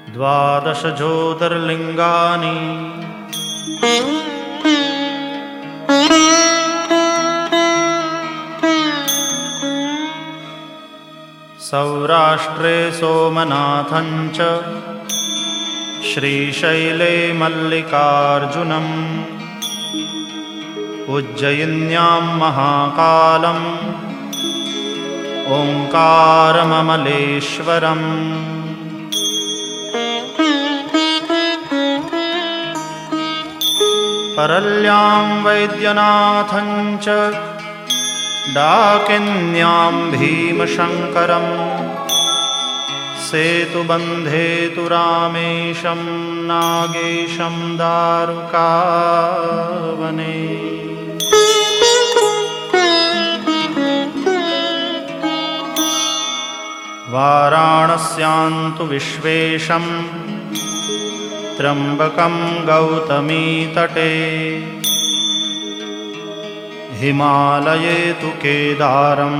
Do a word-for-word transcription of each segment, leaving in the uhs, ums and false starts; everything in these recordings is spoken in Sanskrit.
द्वादश ज्योतिर्लिङ्गानि सौराष्ट्रे सोमनाथं च श्रीशैले मल्लिकार्जुनम् उज्जयिन्यां महाकालम् ओङ्कारममलेश्वरम् परल्यां वैद्यनाथं च डाकिन्यां भीमशङ्करम् सेतुबन्धे तु रामेशं नागेशं दारुकावने वाराणस्यां तु विश्वेशं त्र्यम्बकं गौतमीतटे हिमालये तु केदारं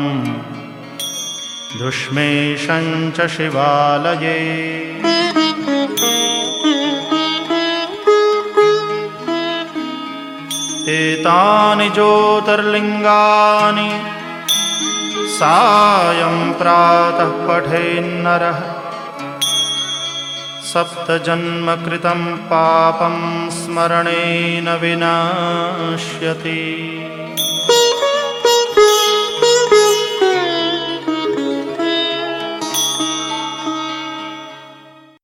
धुष्मेशं च शिवालये एतानि ज्योतिर्लिङ्गानि सायं प्रातः पठेन्नरः सप्तजन्मकृतं पापं स्मरणेन विनश्यति।